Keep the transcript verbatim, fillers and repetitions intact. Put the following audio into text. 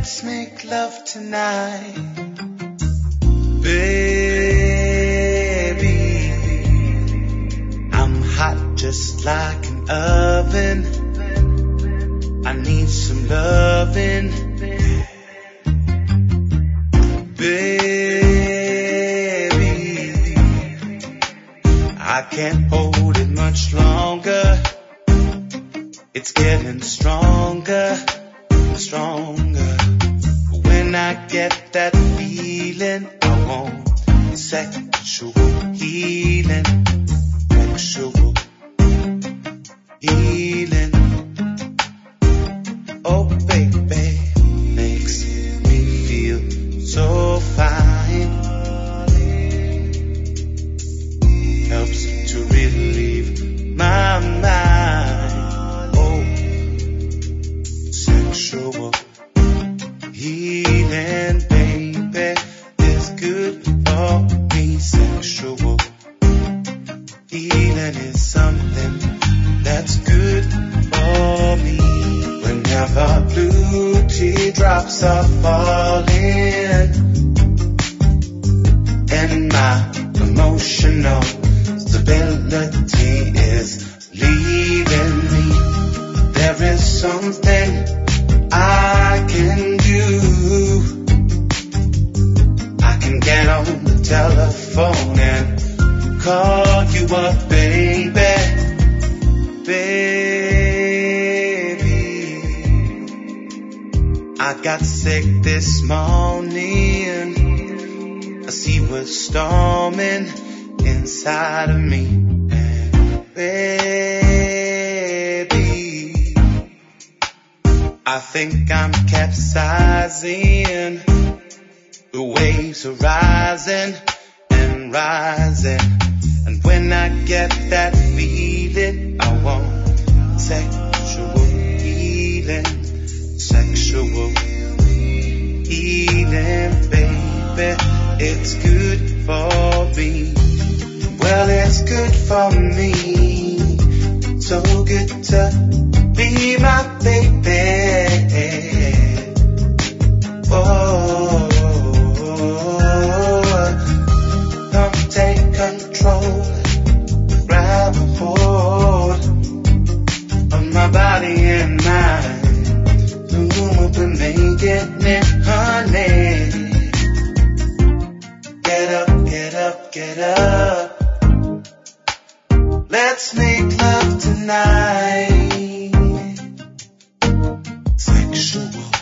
Let's make love tonight, baby. I'm hot just like an oven. I need some loving, baby. I can't hold it much longer. It's getting stronger, stronger. When I get that feeling, I want sexual healing, sexual healing. Oh baby, makes me feel so fine. Helps to relieve my mind. Oh, sexual healing, baby, is good for me. Sexual healing is something that's good for me. Whenever blue teardrops are falling and my emotional stability is leaving me, there is something I can do. I can get on the telephone and call you up, baby, baby. I got sick this morning. I see what's storming inside of me, baby. I think I'm capsizing. The waves are rising and rising. And when I get that feeling, I want sexual healing, sexual healing, baby. It's good for me. Well, it's good for me. So good to be my baby. Oh, come take control, grab a hold of my body and mind. Zoom up and make it, honey. Get up, get up, get up. Let's make love tonight. Sexual